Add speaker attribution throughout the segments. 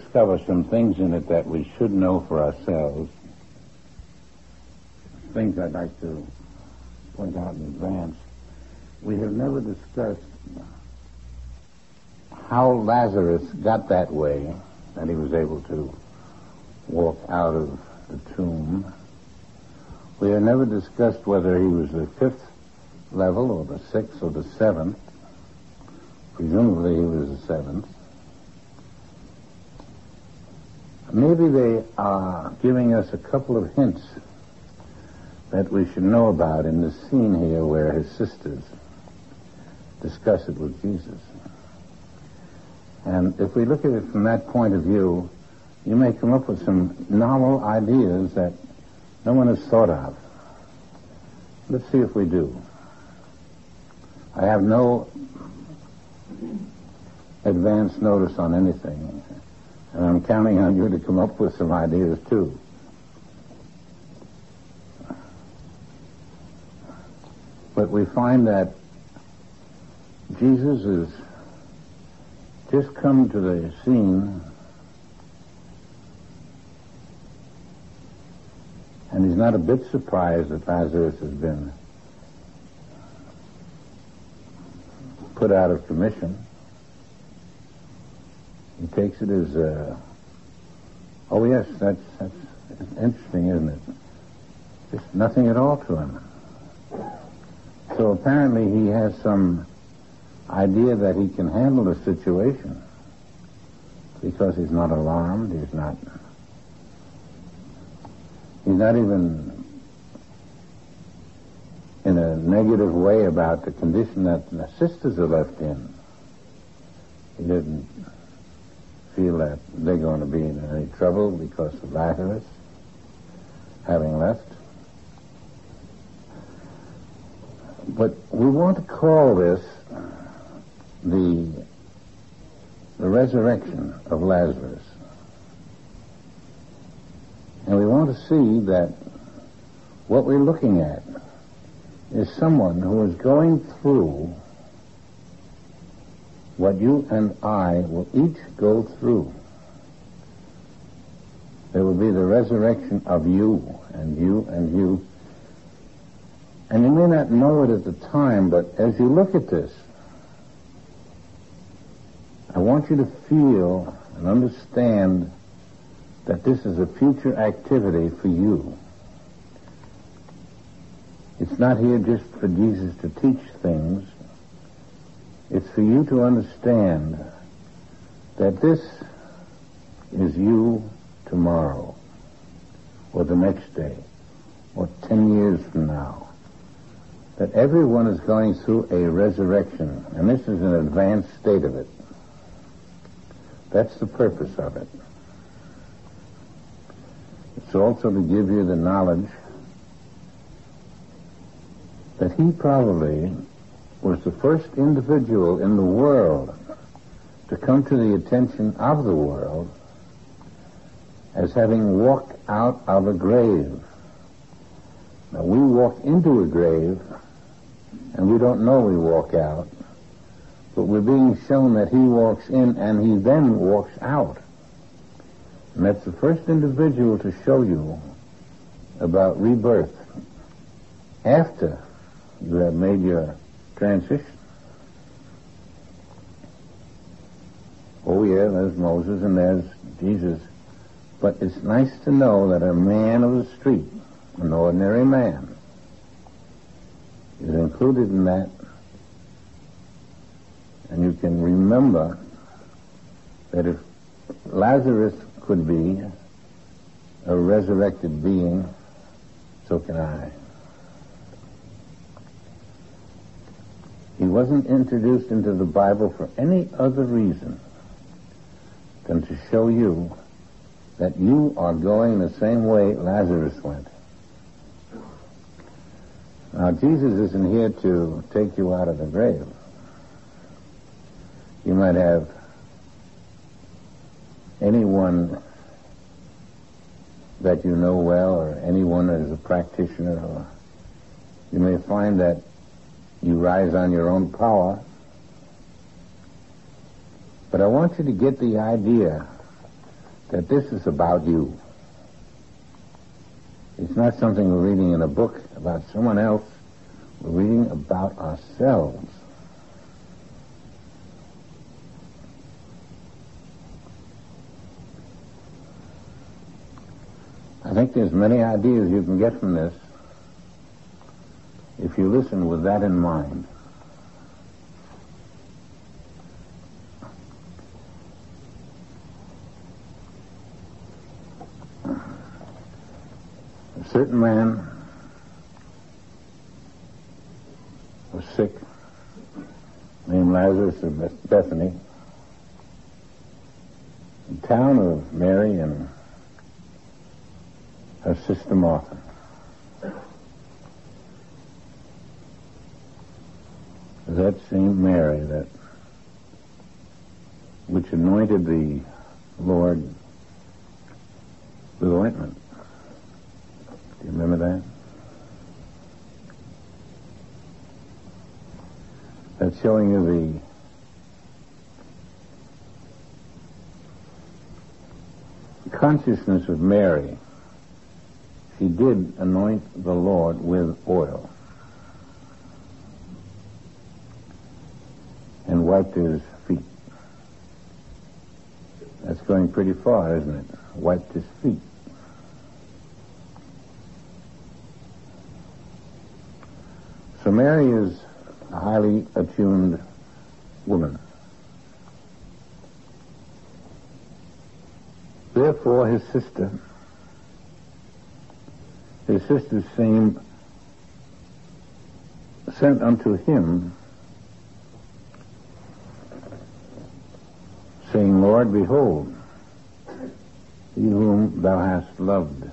Speaker 1: discover some things in it that we should know for ourselves. Things I'd like to point out in advance. We have never discussed how Lazarus got that way, that he was able to walk out of the tomb. We have never discussed whether he was the fifth level or the sixth or the seventh. Presumably he was the seventh. Maybe they are giving us a couple of hints that we should know about in the scene here where his sisters discuss it with Jesus. And if we look at it from that point of view, you may come up with some novel ideas that no one has thought of. Let's see if we do. I have no advance notice on anything, and I'm counting on you to come up with some ideas too. But we find that Jesus has just come to the scene, and he's not a bit surprised that Lazarus has been put out of commission. He takes it as, oh yes, that's interesting, isn't it? Just nothing at all to him. So apparently he has some idea that he can handle the situation because he's not alarmed, he's not even in a negative way about the condition that the sisters are left in. He didn't feel that they're going to be in any trouble because of Lazarus having left. But we want to call this the resurrection of Lazarus. And we want to see that what we're looking at is someone who is going through what you and I will each go through. There will be the resurrection of you and you and you. And you may not know it at the time, but as you look at this, I want you to feel and understand that this is a future activity for you. It's not here just for Jesus to teach things. It's for you to understand that this is you tomorrow, or the next day, or 10 years from now. That everyone is going through a resurrection, and this is an advanced state of it. That's the purpose of it. It's also to give you the knowledge that he probably was the first individual in the world to come to the attention of the world as having walked out of a grave. Now, we walk into a grave, and we don't know we walk out, but we're being shown that he walks in and he then walks out. And that's the first individual to show you about rebirth after you have made your transition. Oh yeah, there's Moses and there's Jesus. But it's nice to know that a man of the street, an ordinary man, is included in that. And you can remember that if Lazarus could be a resurrected being, so can I. He wasn't introduced into the Bible for any other reason than to show you that you are going the same way Lazarus went. Now, Jesus isn't here to take you out of the grave. You might have anyone that you know well, or anyone that is a practitioner, or you may find that you rise on your own power. But I want you to get the idea that this is about you. It's not something we're reading in a book about someone else. We're reading about ourselves. I think there's many ideas you can get from this if you listen with that in mind. A certain man was sick, named Lazarus of Bethany, the town of Mary and her sister Martha. That same Mary which anointed the Lord with ointment. Do you remember that? That's showing you the consciousness of Mary. She did anoint the Lord with oil and wiped his feet. That's going pretty far, isn't it? Wiped his feet. So Mary is a highly attuned woman. Therefore, his sisters sent unto him, saying, Lord, behold, he whom thou hast loved.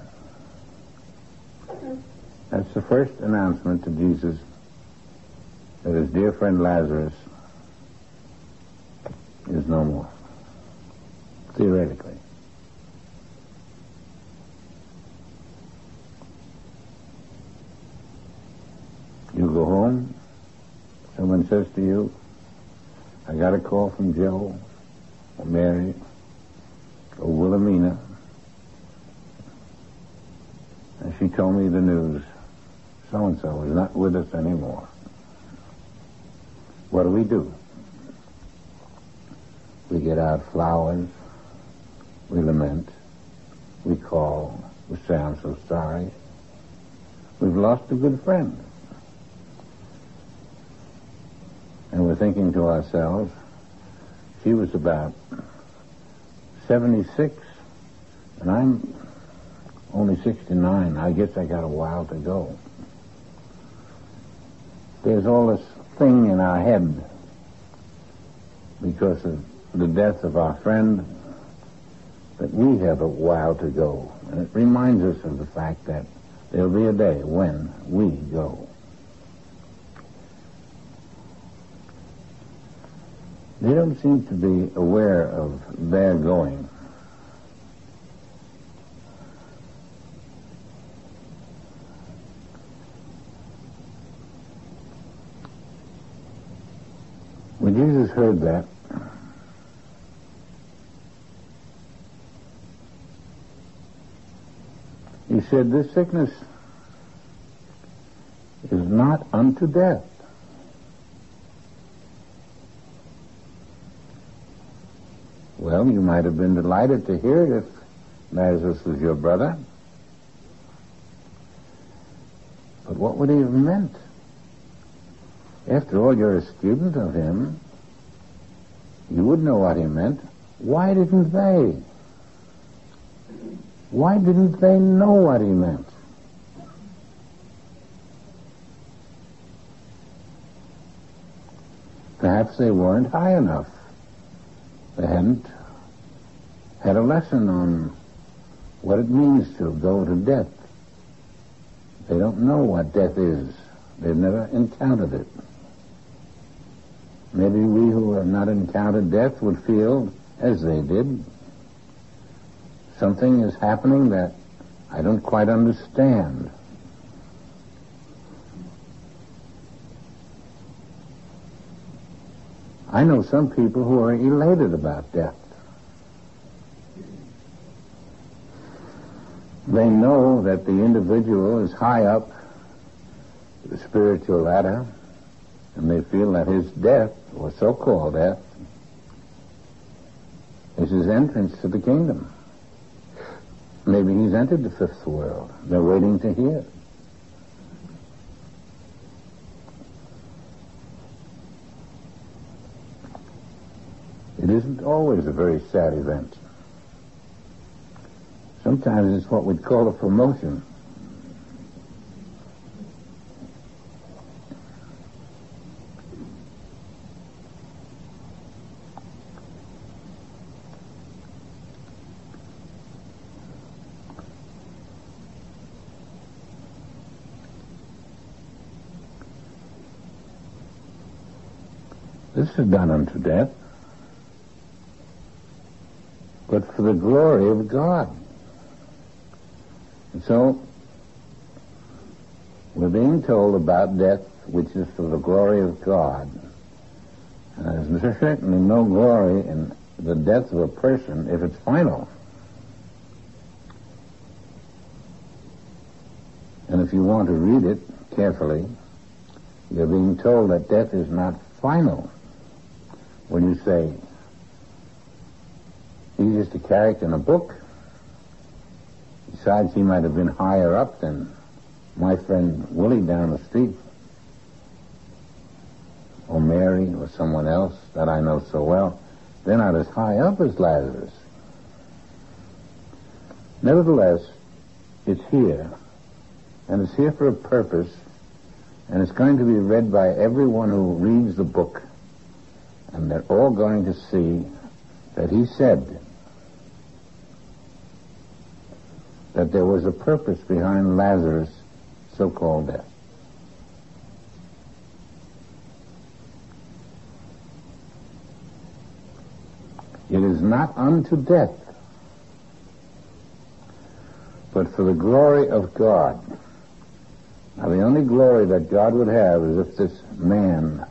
Speaker 1: That's the first announcement to Jesus that his dear friend Lazarus is no more, theoretically. You go home, someone says to you, I got a call from Joe, or Mary, or Wilhelmina, and she told me the news. So-and-so is not with us anymore. What do? We get out flowers, we lament, we call, we say, I'm so sorry. We've lost a good friend. And we're thinking to ourselves, she was about 76, and I'm only 69. I guess I got a while to go. There's all this thing in our head because of the death of our friend that we have a while to go. And it reminds us of the fact that there'll be a day when we go. They don't seem to be aware of their going. When Jesus heard that, he said, this sickness is not unto death. Well, you might have been delighted to hear it if Lazarus was your brother. But what would he have meant? After all, you're a student of him. You would know what he meant. Why didn't they? Why didn't they know what he meant? Perhaps they weren't high enough. They hadn't had a lesson on what it means to go to death. They don't know what death is. They've never encountered it. Maybe we who have not encountered death would feel as they did. Something is happening that I don't quite understand. I know some people who are elated about death. They know that the individual is high up the spiritual ladder, and they feel that his death, or so-called death, is his entrance to the kingdom. Maybe he's entered the fifth world. They're waiting to hear. It isn't always a very sad event. Sometimes it's what we'd call a promotion. This is done unto death, but for the glory of God. And so, we're being told about death, which is for the glory of God. And there's certainly no glory in the death of a person if it's final. And if you want to read it carefully, you're being told that death is not final. When you say, he's just a character in a book. Besides, he might have been higher up than my friend Willie down the street, or Mary, or someone else that I know so well. They're not as high up as Lazarus. Nevertheless, it's here, and it's here for a purpose, and it's going to be read by everyone who reads the book, and they're all going to see that he said that there was a purpose behind Lazarus' so-called death. It is not unto death, but for the glory of God. Now, the only glory that God would have is if this man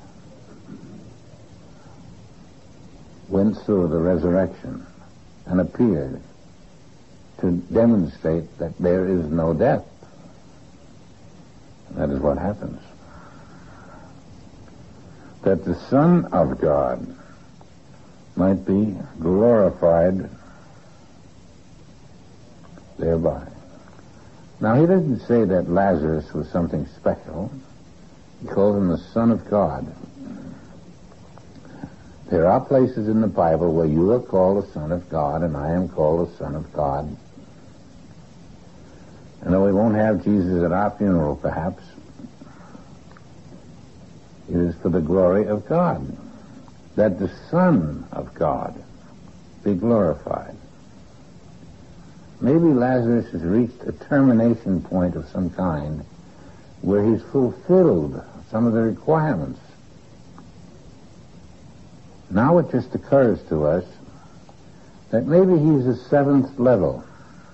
Speaker 1: went through the resurrection and appeared to demonstrate that there is no death. That is what happens. That the Son of God might be glorified thereby. Now, he doesn't say that Lazarus was something special. He calls him the Son of God. There are places in the Bible where you are called the Son of God, and I am called the Son of God. And though we won't have Jesus at our funeral, perhaps, it is for the glory of God, that the Son of God be glorified. Maybe Lazarus has reached a termination point of some kind where he's fulfilled some of the requirements. Now it just occurs to us that maybe he's the seventh level.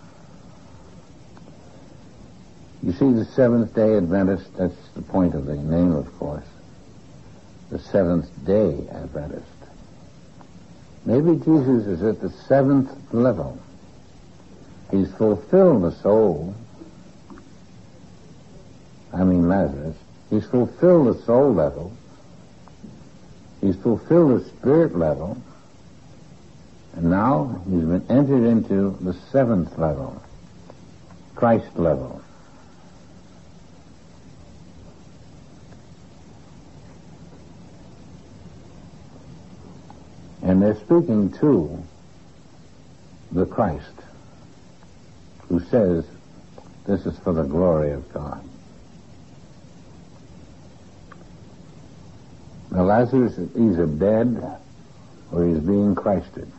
Speaker 1: You see, the Seventh-day Adventist, that's the point of the name, of course. The Seventh-day Adventist. Maybe Jesus is at the seventh level. He's fulfilled the soul. I mean Lazarus. He's fulfilled the soul level. He's fulfilled the spirit level. And now he's been entered into the seventh level, Christ level. And they're speaking to the Christ, who says, this is for the glory of God. Now, Lazarus is either dead or he's being Christed.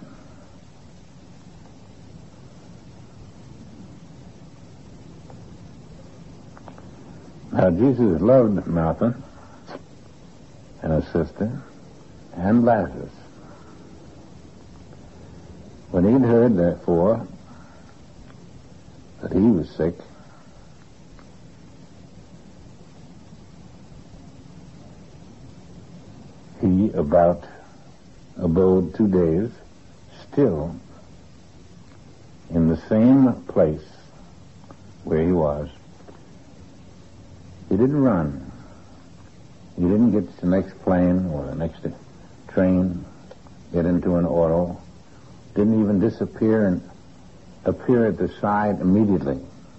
Speaker 1: Now, Jesus loved Martha and her sister and Lazarus. When he'd heard, therefore, that he was sick, he abode 2 days still in the same place where he was. He didn't run. He didn't get to the next plane or the next train, get into an auto. Didn't even disappear and appear at the side immediately.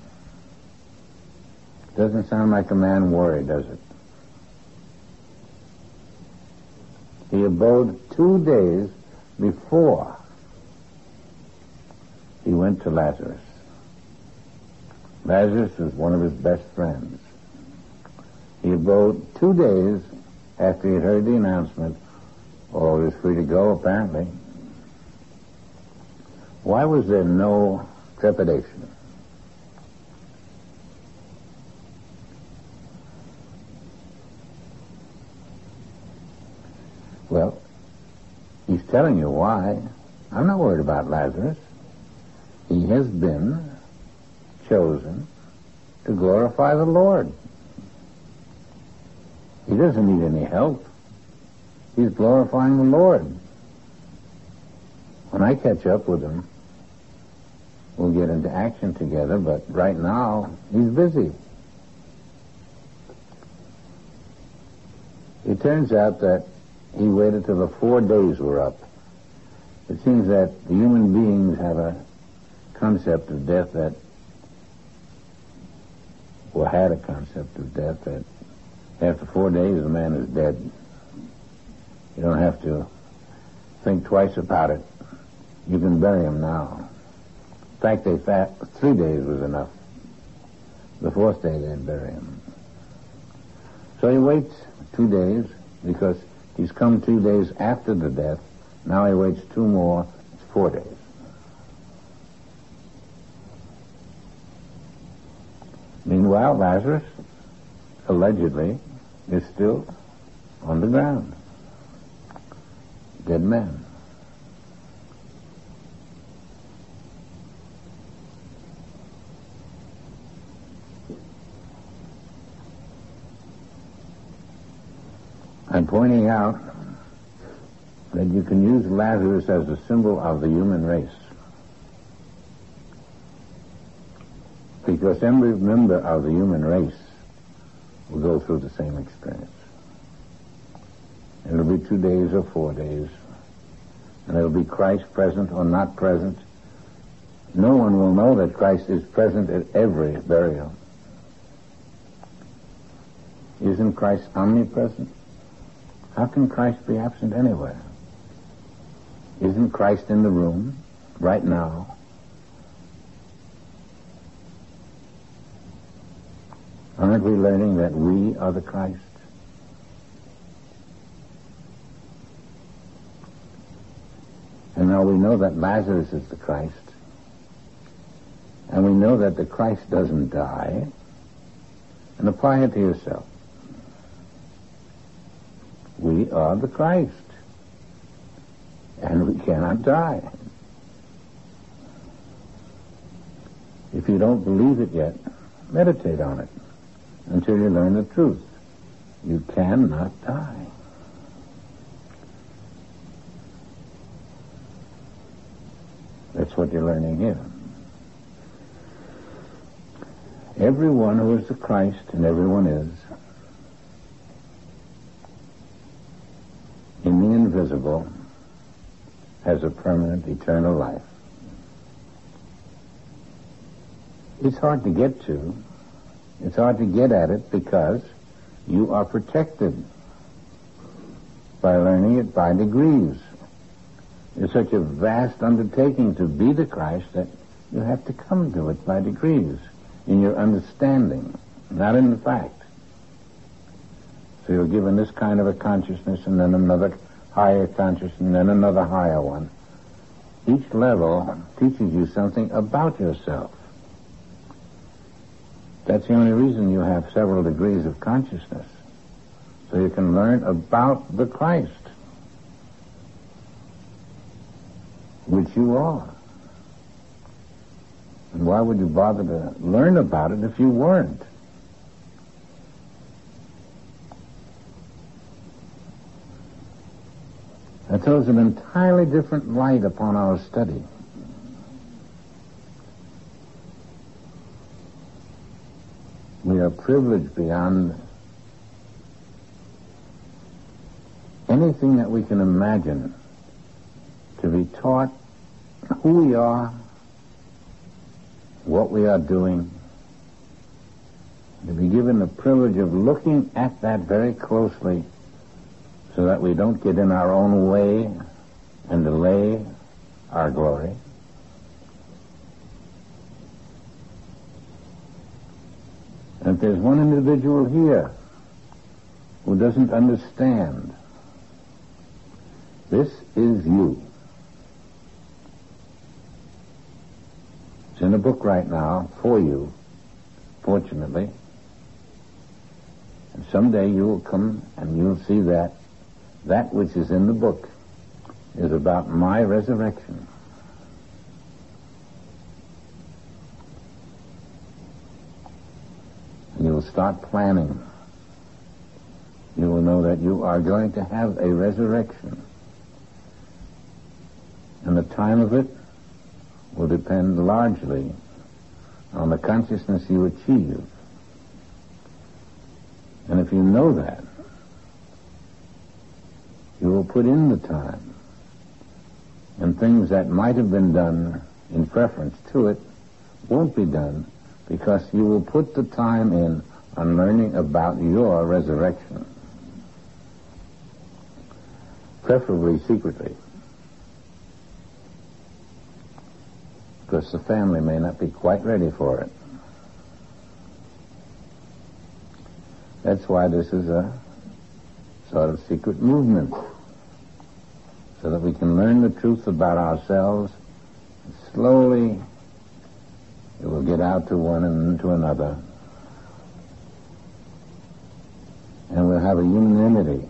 Speaker 1: Doesn't sound like a man worried, does it? He abode 2 days before he went to Lazarus. Lazarus was one of his best friends. He abode 2 days after he had heard the announcement. Oh, he was free to go, apparently. Why was there no trepidation? Well, he's telling you why. I'm not worried about Lazarus. He has been chosen to glorify the Lord. He doesn't need any help. He's glorifying the Lord. When I catch up with him, we'll get into action together, but right now, he's busy. It turns out that he waited till the 4 days were up. It seems that the human beings have a concept of death that, or had a concept of death that after 4 days the man is dead. You don't have to think twice about it. You can bury him now. In fact, they thought 3 days was enough. The 4th day they'd bury him. So he waits 2 days because he's come 2 days after the death. Now he waits 2 more. It's 4 days. Meanwhile, Lazarus, allegedly, is still on the ground. Dead man. I'm pointing out that you can use Lazarus as a symbol of the human race. Because every member of the human race will go through the same experience. It'll be 2 days or 4 days. And it'll be Christ present or not present. No one will know that Christ is present at every burial. Isn't Christ omnipresent? How can Christ be absent anywhere? Isn't Christ in the room right now? Aren't we learning that we are the Christ? And now we know that Lazarus is the Christ. And we know that the Christ doesn't die. And apply it to yourself. We are the Christ. And we cannot die. If you don't believe it yet, meditate on it until you learn the truth. You cannot die. That's what you're learning here. Everyone who is the Christ, and everyone is, in the invisible, has a permanent, eternal life. It's hard to get to. It's hard to get at it because you are protected by learning it by degrees. It's such a vast undertaking to be the Christ that you have to come to it by degrees in your understanding, not in the fact. So you're given this kind of a consciousness and then another higher consciousness and then another higher one. Each level teaches you something about yourself. That's the only reason you have several degrees of consciousness. So you can learn about the Christ, which you are. And why would you bother to learn about it if you weren't? That throws an entirely different light upon our study. are privileged beyond anything that we can imagine to be taught who we are, what we are doing, to be given the privilege of looking at that very closely so that we don't get in our own way and delay our glory. And if there's one individual here who doesn't understand, this is you. It's in a book right now for you, fortunately. And someday you will come and you'll see that that which is in the book is about my resurrection. And you will start planning. You will know that you are going to have a resurrection. And the time of it will depend largely on the consciousness you achieve. And if you know that, you will put in the time, and things that might have been done in preference to it won't be done because you will put the time in on learning about your resurrection, preferably secretly, because the family may not be quite ready for it. That's why this is a sort of secret movement, so that we can learn the truth about ourselves. And slowly, it will get out to one and to another. And we'll have a unanimity.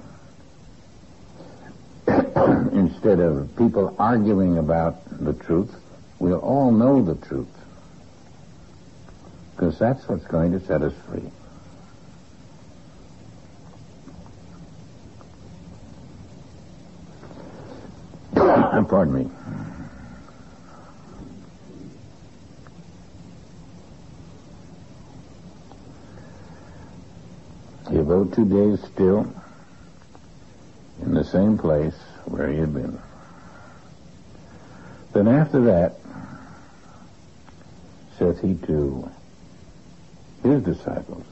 Speaker 1: Instead of people arguing about the truth, we'll all know the truth. Because that's what's going to set us free. Pardon me. He abode 2 days still in the same place where he had been. Then after that, saith he to his disciples,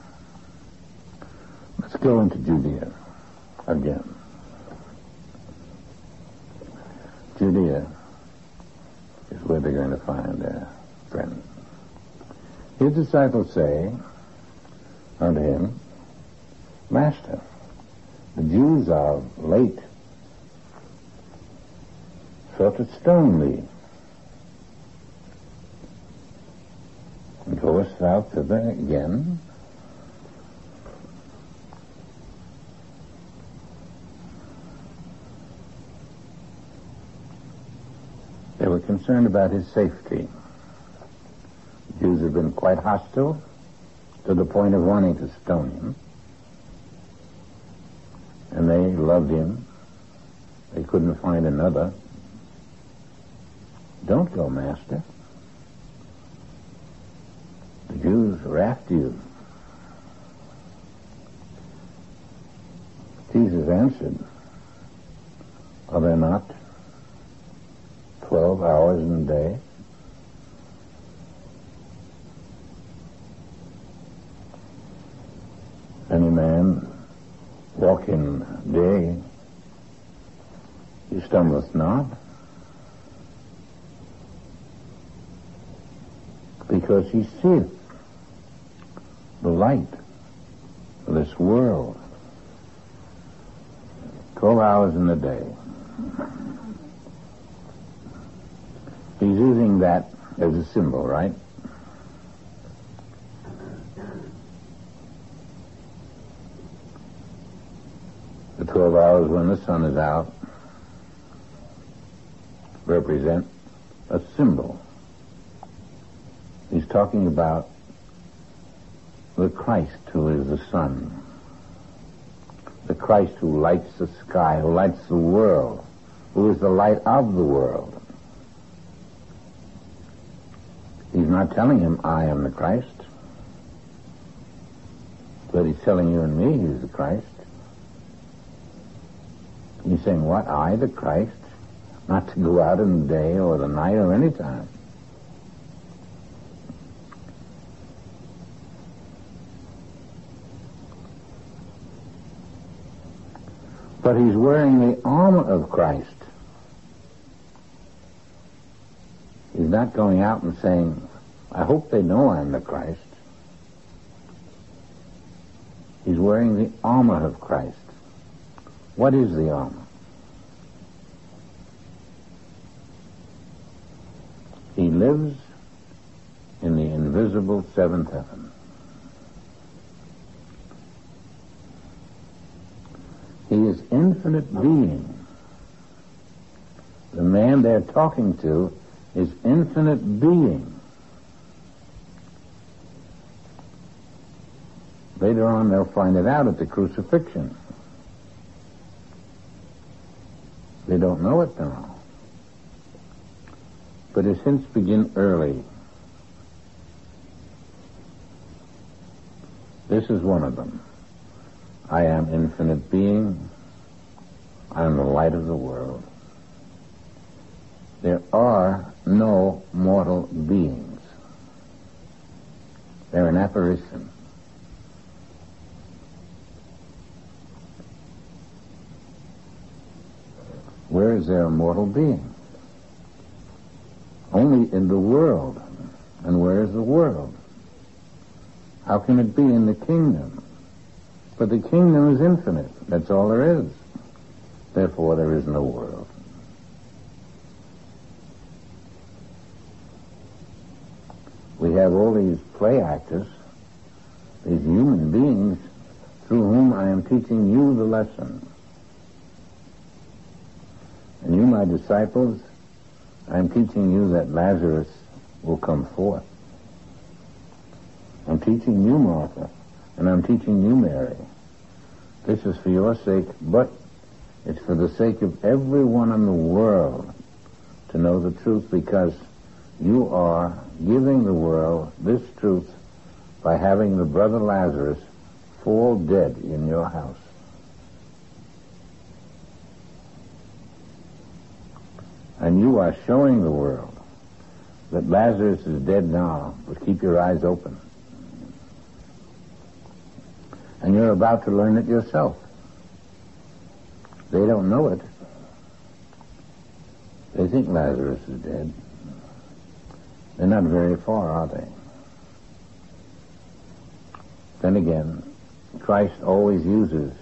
Speaker 1: let's go into Judea again. Judea is where they're going to find their friend. His disciples say unto him, Master, the Jews are late, sought to stone thee. And goest thou thither again? They were concerned about his safety. The Jews had been quite hostile to the point of wanting to stone him. And they loved him. They couldn't find another. Don't go, Master. The Jews are after you. Jesus answered, are there not 12 hours in the day? Any man walking day, he stumbleth not, because he seeth the light of this world. 12 hours in the day. He's using that as a symbol, right? The 12 hours when the sun is out represent a symbol. He's talking about the Christ who is the sun, the Christ who lights the sky, who lights the world, who is the light of the world. He's not telling him, I am the Christ. But he's telling you and me he's the Christ. He's saying, what, I, the Christ? Not to go out in the day or the night or any time. But he's wearing the armor of Christ. He's not going out and saying, I hope they know I'm the Christ. He's wearing the armor of Christ. What is the armor? He lives in the invisible seventh heaven. He is infinite being. The man they're talking to is infinite being. Later on they'll find it out at the crucifixion. They don't know it now. But his hints begin early. This is one of them. I am infinite being. I am the light of the world. There are no mortal beings. They're an apparition. Where is there a mortal being? Only in the world. And where is the world? How can it be in the kingdom? But the kingdom is infinite. That's all there is. Therefore, there is no world. We have all these play actors, these human beings, through whom I am teaching you the lesson. And you, my disciples, I am teaching you that Lazarus will come forth. I'm teaching you, Martha, and I'm teaching you, Mary. This is for your sake, but it's for the sake of everyone in the world to know the truth, because you are giving the world this truth by having the brother Lazarus fall dead in your house. And you are showing the world that Lazarus is dead now, but keep your eyes open. And you're about to learn it yourself. They don't know it. They think Lazarus is dead. They're not very far, are they? Then again, Christ always uses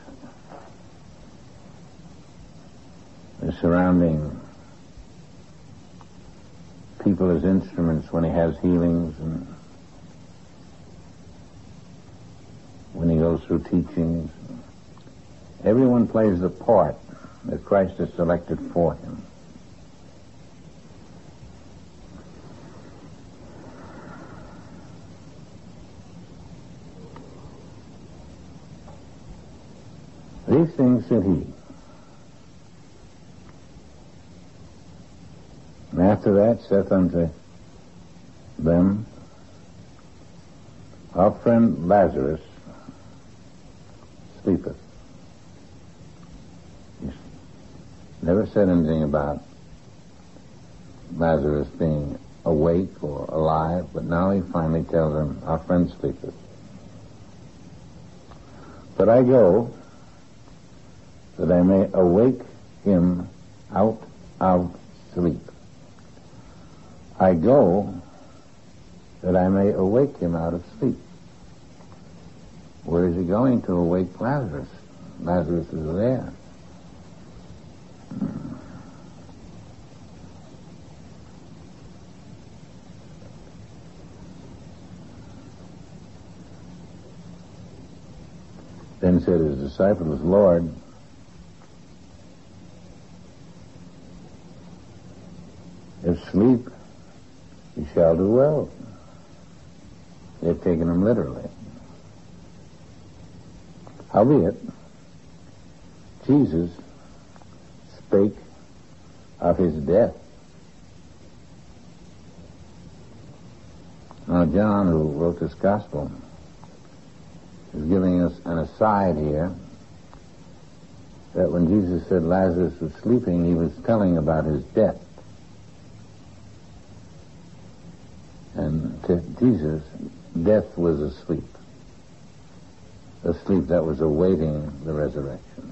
Speaker 1: the surrounding people as instruments when he has healings and when he goes through teachings. Everyone plays the part that Christ has selected for him. These things said he. And after that saith unto them, our friend Lazarus sleepeth. He never said anything about Lazarus being awake or alive, but now he finally tells them, our friend sleepeth. But I go that I may awake him out of sleep. I go that I may awake him out of sleep. Where is he going to awake Lazarus? Lazarus is there. Then said his disciples, Lord, if sleep, you shall do well. They've taken him literally. Howbeit, Jesus spake of his death. Now John, who wrote this gospel, is giving us an aside here that when Jesus said Lazarus was sleeping, he was telling about his death. And to Jesus, death was a sleep that was awaiting the resurrection.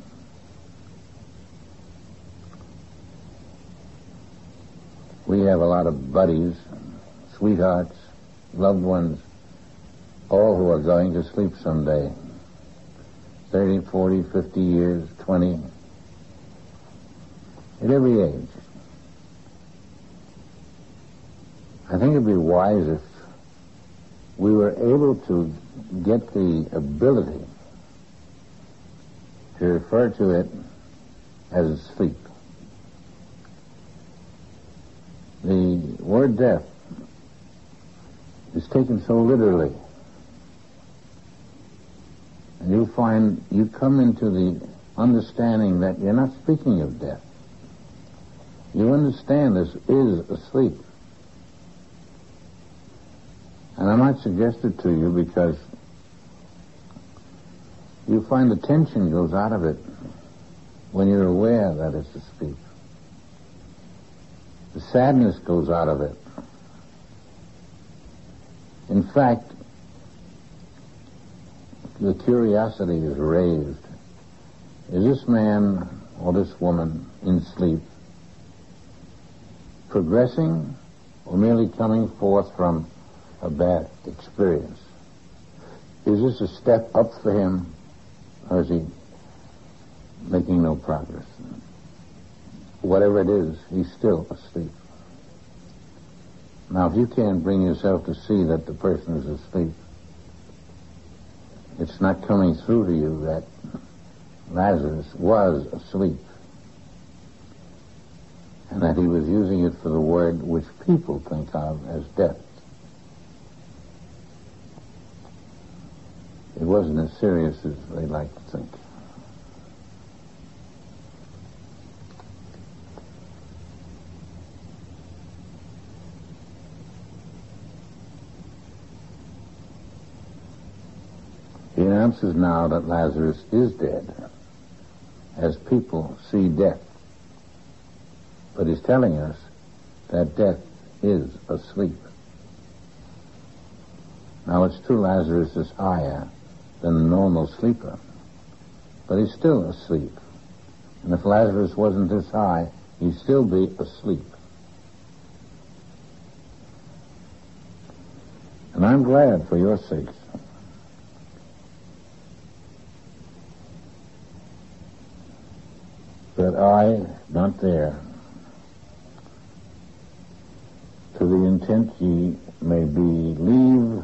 Speaker 1: We have a lot of buddies, sweethearts, loved ones, all who are going to sleep someday. 30, 40, 50 years, 20, at every age. I think it'd be wise if we were able to get the ability to refer to it as sleep. The word death is taken so literally. And you'll find you come into the understanding that you're not speaking of death. You understand this is a sleep. And I might suggest it to you because you find the tension goes out of it when you're aware that it's a sleep. The sadness goes out of it. In fact, the curiosity is raised. Is this man or this woman in sleep progressing or merely coming forth from a bad experience? Is this a step up for him, or is he making no progress? Whatever it is, he's still asleep. Now, if you can't bring yourself to see that the person is asleep, it's not coming through to you that Lazarus was asleep and that he was using it for the word which people think of as death. It wasn't as serious as they like to think. He announces now that Lazarus is dead, as people see death. But he's telling us that death is asleep. Now, it's true Lazarus is higher than a normal sleeper, but he's still asleep. And if Lazarus wasn't this high, he'd still be asleep. And I'm glad for your sakes that I, not there, to the intent ye may believe,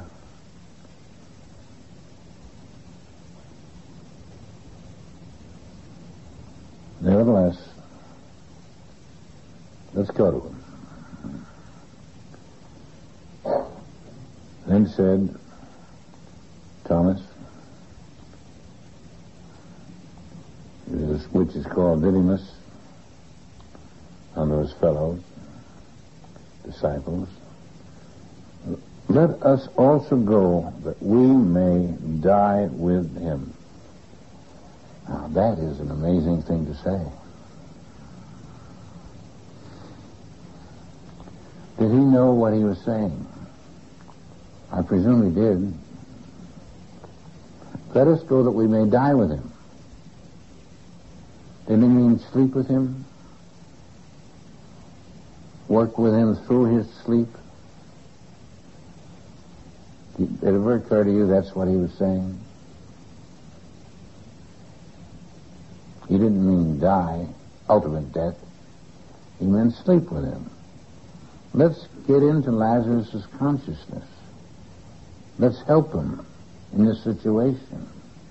Speaker 1: nevertheless, let's go to him. Then said Thomas, which is called Didymus, under his fellows, disciples, let us also go that we may die with him. Now that is an amazing thing to say. Did he know what he was saying? I presume he did. Let us go that we may die with him. Didn't he mean sleep with him? Work with him through his sleep? Did it ever occur to you that's what he was saying? He didn't mean die, ultimate death. He meant sleep with him. Let's get into Lazarus' consciousness. Let's help him in this situation.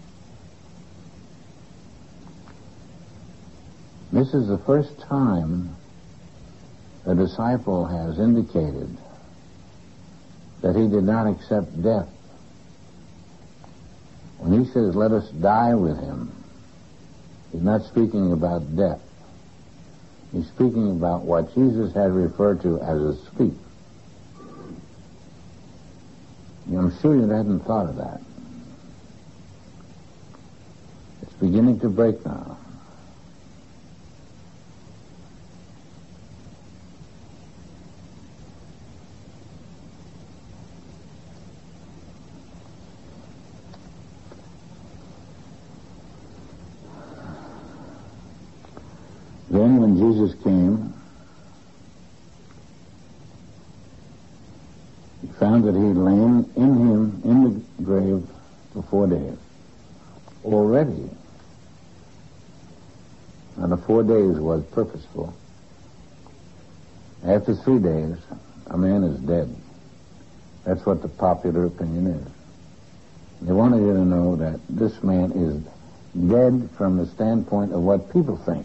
Speaker 1: This is the first time a disciple has indicated that he did not accept death. When he says, let us die with him, he's not speaking about death. He's speaking about what Jesus had referred to as a sleep. I'm sure you hadn't thought of that. beginning to break now. Then when Jesus came, he found that he had lain in the grave for 4 days. Already. Now the 4 days was purposeful. After 3 days, a man is dead. That's what the popular opinion is. They wanted you to know that this man is dead from the standpoint of what people think.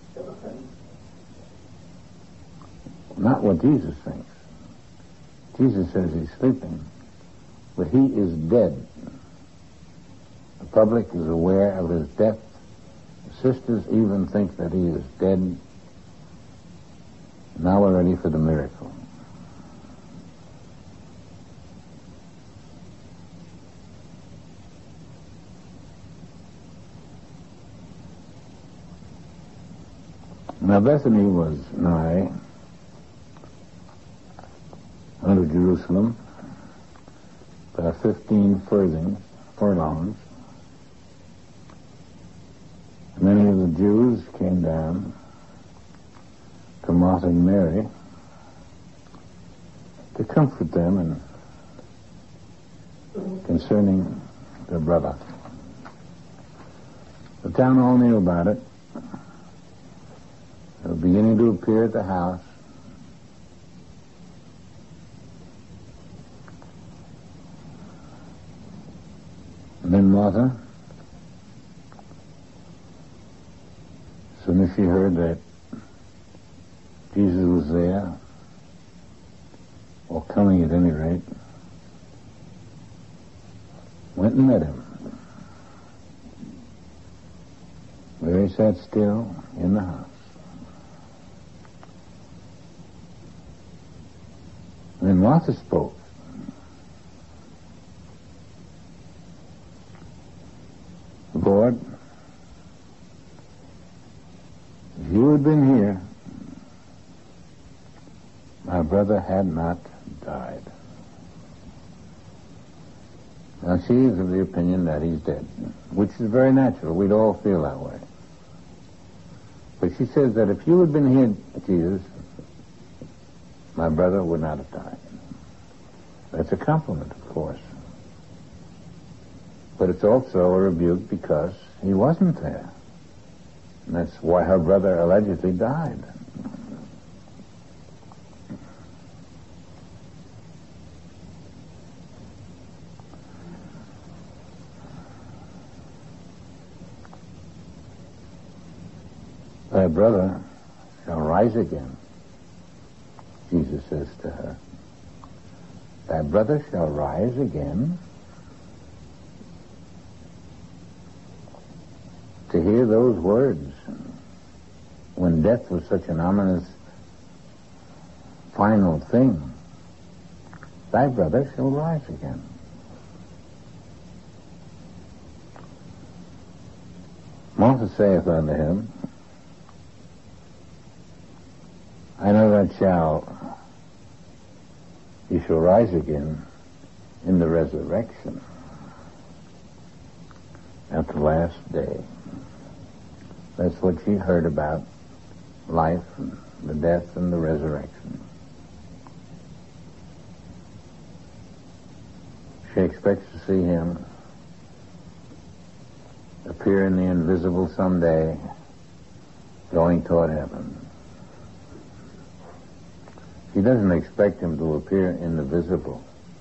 Speaker 1: Not what Jesus thinks. Jesus says he's sleeping, but he is dead. The public is aware of his death. The sisters even think that he is dead. Now we're ready for the miracle. Now Bethany was nigh unto Jerusalem, about 15 furlongs. Many of the Jews came down to Martha and Mary to comfort them and concerning their brother. The town all knew about it. They were beginning to appear at the house. And then Martha, as soon as she heard that Jesus was there, or coming at any rate, went and met him. Mary sat still in the house. And then Martha spoke. Lord, if you had been here, my brother had not died. Now she is of the opinion that he's dead, which is very natural. We'd all feel that way. But she says that if you had been here, Jesus, my brother would not have died. That's a compliment, of course. But it's also a rebuke because he wasn't there. And that's why her brother allegedly died. Thy brother shall rise again, Jesus says to her. Thy brother shall rise again. To hear those words when death was such an ominous final thing. Thy brother shall rise again. Martha saith unto him, I know that he shall rise again in the resurrection at the last day. That's what she heard about life, and the death, and the resurrection. She expects to see him appear in the invisible someday, going toward heaven. She doesn't expect him to appear in the visible.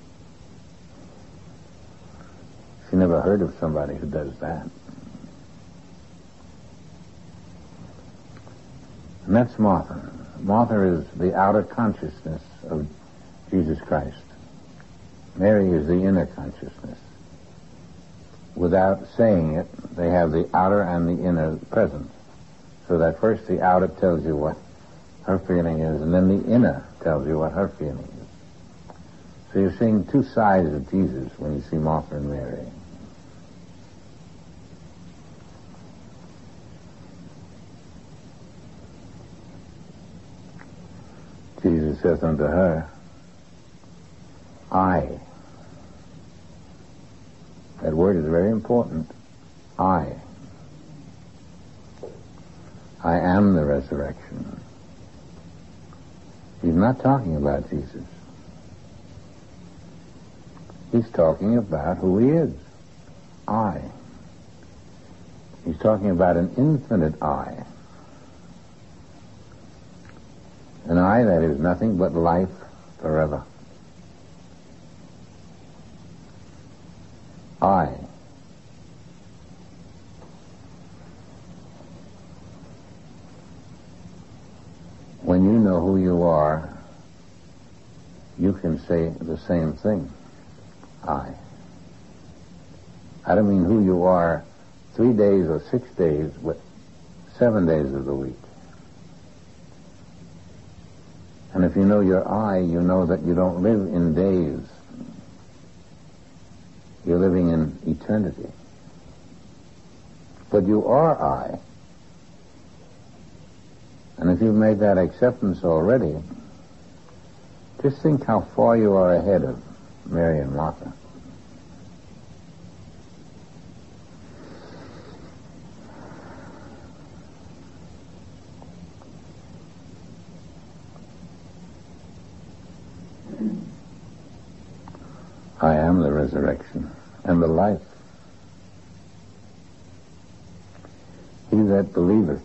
Speaker 1: She never heard of somebody who does that. And that's Martha. Martha is the outer consciousness of Jesus Christ. Mary is the inner consciousness. Without saying it, they have the outer and the inner present. So that first the outer tells you what her feeling is, and then the inner tells you what her feeling is. So you're seeing two sides of Jesus when you see Martha and Mary. Jesus saith unto her, I. That word is very important. I am the resurrection. He's not talking about Jesus. He's talking about who he is. I. He's talking about an infinite I. An I that is nothing but life forever. I. When you know who you are, you can say the same thing. I don't mean who you are 3 days or 6 days, but 7 days of the week. And if you know your I, you know that you don't live in days. You're living in eternity. But you are I. And if you've made that acceptance already, just think how far you are ahead of Mary and Martha. I am the resurrection and the life. He that believeth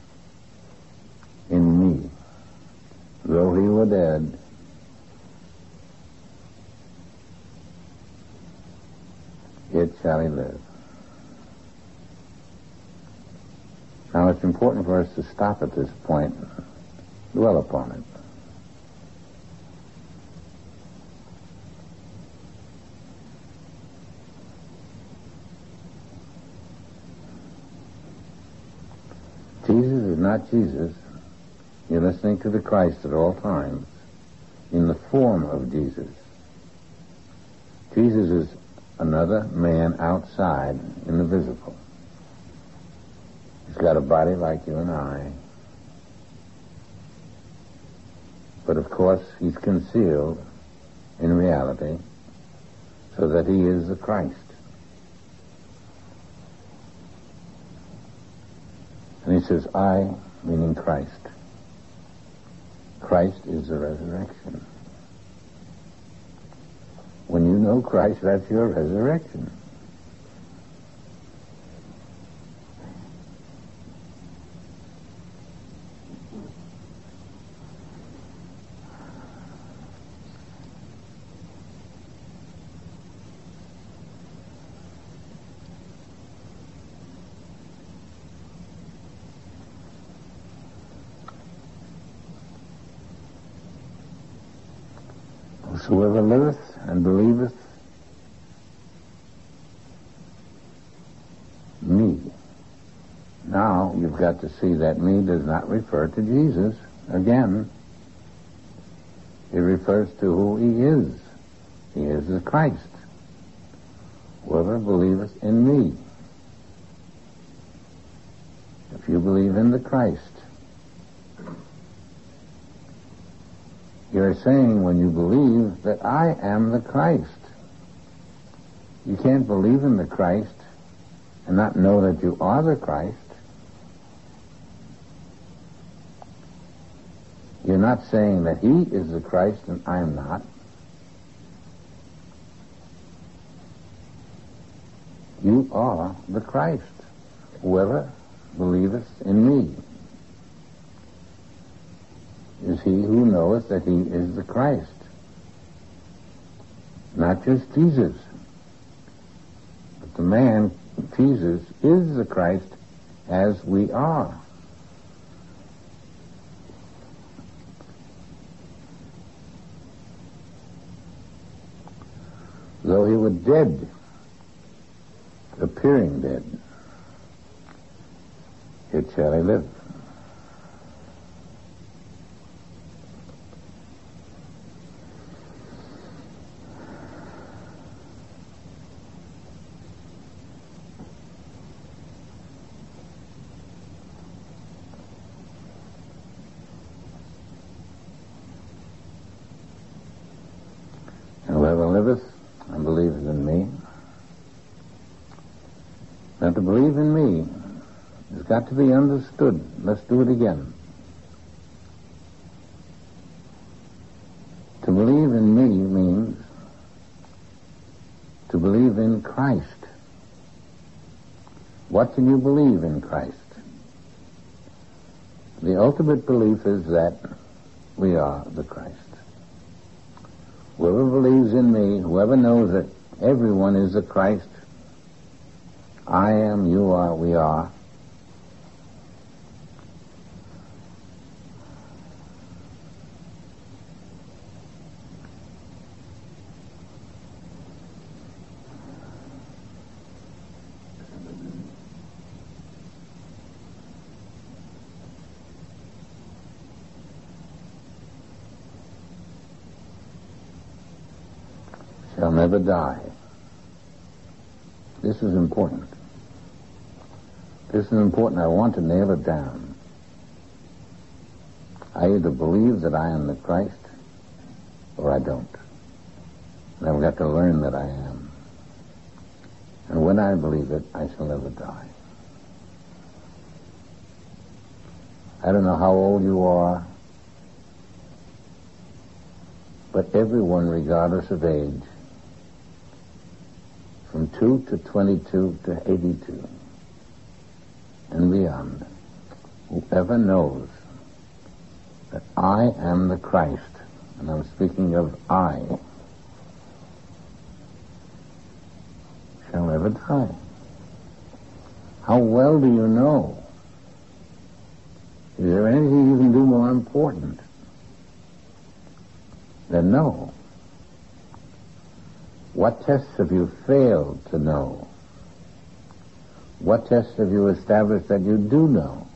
Speaker 1: in me, though he were dead, yet shall he live. Now it's important for us to stop at this point and dwell upon it. Jesus is not Jesus. You're listening to the Christ at all times in the form of Jesus. Jesus is another man outside in the visible. He's got a body like you and I. But of course, he's concealed in reality so that he is the Christ. And he says, I, meaning Christ. Christ is the resurrection. When you know Christ, that's your resurrection. Whosoever liveth and believeth me. Now you've got to see that me does not refer to Jesus. Again, it refers to who he is. He is the Christ. Whoever believeth in me. If you believe in the Christ, you're saying when you believe that I am the Christ. You can't believe in the Christ and not know that you are the Christ. You're not saying that he is the Christ and I'm not. You are the Christ. Whoever believeth in me is he who knoweth that he is the Christ. Not just Jesus, but the man, Jesus, is the Christ as we are. Though he were dead, appearing dead, yet shall he live. liveth and believeth in me. Now, to believe in me has got to be understood. Let's do it again. To believe in me means to believe in Christ. What can you believe in Christ? The ultimate belief is that we are the Christ. Whoever believes in me, whoever knows that everyone is the Christ, I am, you are, we are, shall never die. This is important. This is important. I want to nail it down. I either believe that I am the Christ or I don't. And I've got to learn that I am. And when I believe it, I shall never die. I don't know how old you are, but everyone, regardless of age, from 2 to 22 to 82 and beyond, whoever knows that I am the Christ, and I'm speaking of I, shall never die. How well do you know? Is there anything you can do more important than know? What tests have you failed to know? What tests have you established that you do know?